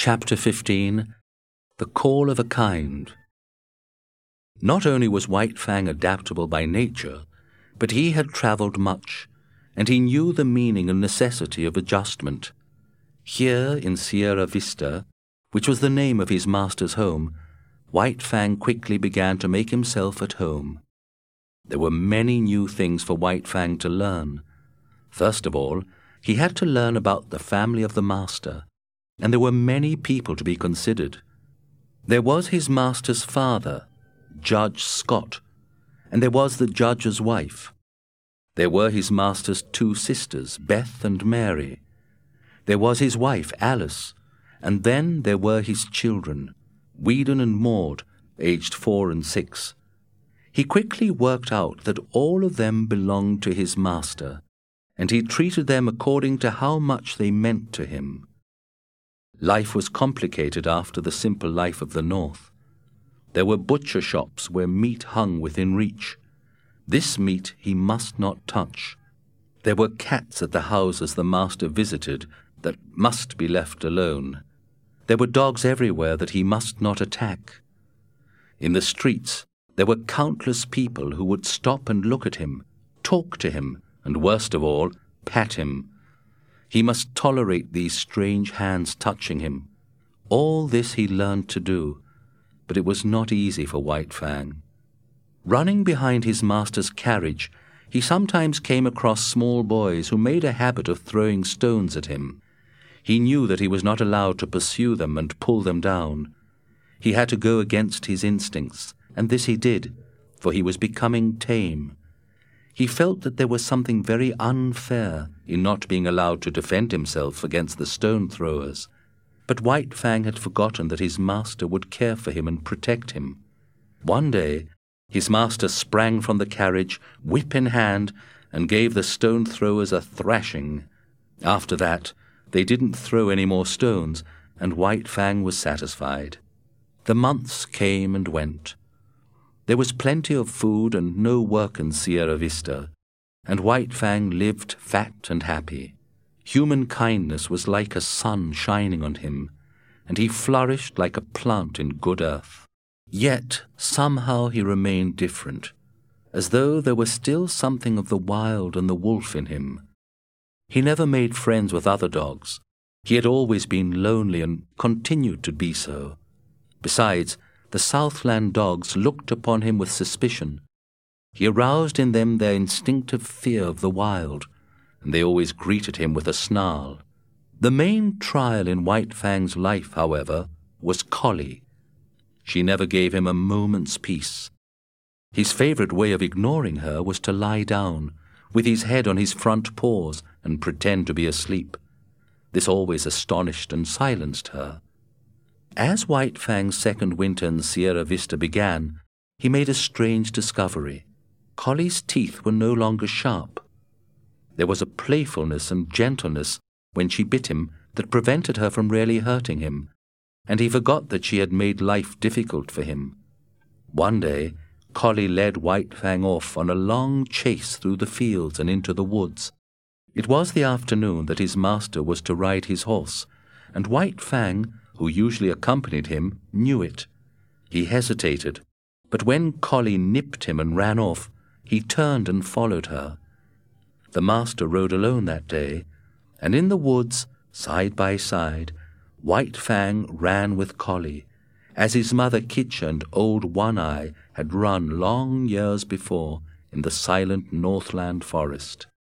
Chapter 15 The Call of a Kind. Not only was White Fang adaptable by nature, but he had travelled much, and he knew the meaning and necessity of adjustment. Here in Sierra Vista, which was the name of his master's home, White Fang quickly began to make himself at home. There were many new things for White Fang to learn. First of all, he had to learn about the family of the master, and there were many people to be considered. There was his master's father, Judge Scott, and there was the judge's wife. There were his master's two sisters, Beth and Mary. There was his wife, Alice, and then there were his children, Whedon and Maud, aged 4 and 6. He quickly worked out that all of them belonged to his master, and he treated them according to how much they meant to him. Life was complicated after the simple life of the North. There were butcher shops where meat hung within reach. This meat he must not touch. There were cats at the houses the master visited that must be left alone. There were dogs everywhere that he must not attack. In the streets, there were countless people who would stop and look at him, talk to him, and worst of all, pat him. He must tolerate these strange hands touching him. All this he learned to do, but it was not easy for White Fang. Running behind his master's carriage, he sometimes came across small boys who made a habit of throwing stones at him. He knew that he was not allowed to pursue them and pull them down. He had to go against his instincts, and this he did, for he was becoming tame. He felt that there was something very unfair in not being allowed to defend himself against the stone throwers. But White Fang had forgotten that his master would care for him and protect him. One day, his master sprang from the carriage, whip in hand, and gave the stone throwers a thrashing. After that, they didn't throw any more stones, and White Fang was satisfied. The months came and went. There was plenty of food and no work in Sierra Vista, and White Fang lived fat and happy. Human kindness was like a sun shining on him, and he flourished like a plant in good earth. Yet somehow he remained different, as though there was still something of the wild and the wolf in him. He never made friends with other dogs. He had always been lonely and continued to be so. Besides, the Southland dogs looked upon him with suspicion. He aroused in them their instinctive fear of the wild, and they always greeted him with a snarl. The main trial in White Fang's life, however, was Collie. She never gave him a moment's peace. His favorite way of ignoring her was to lie down, with his head on his front paws, and pretend to be asleep. This always astonished and silenced her. As White Fang's second winter in Sierra Vista began, he made a strange discovery. Collie's teeth were no longer sharp. There was a playfulness and gentleness when she bit him that prevented her from really hurting him, and he forgot that she had made life difficult for him. One day, Collie led White Fang off on a long chase through the fields and into the woods. It was the afternoon that his master was to ride his horse, and White Fang, who usually accompanied him, knew it. He hesitated, but when Collie nipped him and ran off, he turned and followed her. The master rode alone that day, and in the woods, side by side, White Fang ran with Collie, as his mother Kitcha and old One Eye had run long years before in the silent Northland forest.